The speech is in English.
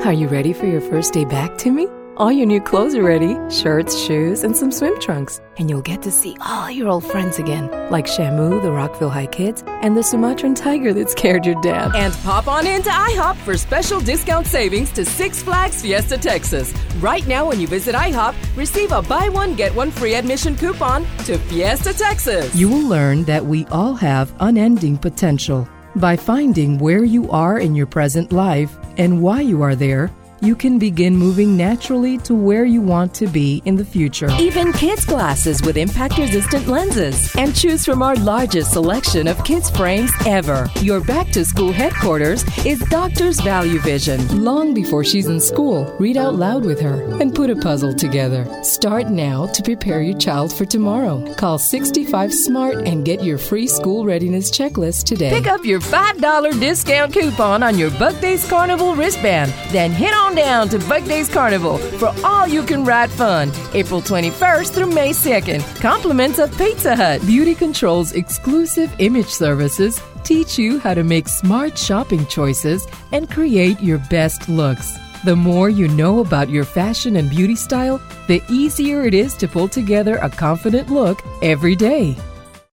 Are you ready for your first day back to me? All your new clothes are ready. Shirts, shoes, and some swim trunks. And you'll get to see all your old friends again, like Shamu, the Rockville High Kids, and the Sumatran tiger that scared your dad. And pop on into IHOP for special discount savings to Six Flags Fiesta Texas. Right now when you visit IHOP, receive a buy one, get one free admission coupon to Fiesta Texas. You will learn that we all have unending potential. By finding where you are in your present life and why you are there, you can begin moving naturally to where you want to be in the future. Even kids' glasses with impact-resistant lenses. And choose from our largest selection of kids' frames ever. Your back-to-school headquarters is Doctor's Value Vision. Long before she's in school, read out loud with her and put a puzzle together. Start now to prepare your child for tomorrow. Call 65SMART and get your free school readiness checklist today. Pick up your $5 discount coupon on your Bug Days Carnival wristband. Then hit on down to Bug Days Carnival for all-you-can-ride fun, April 21st through May 2nd. Compliments of Pizza Hut. Beauty Control's exclusive image services teach you how to make smart shopping choices and create your best looks. The more you know about your fashion and beauty style, the easier it is to pull together a confident look every day.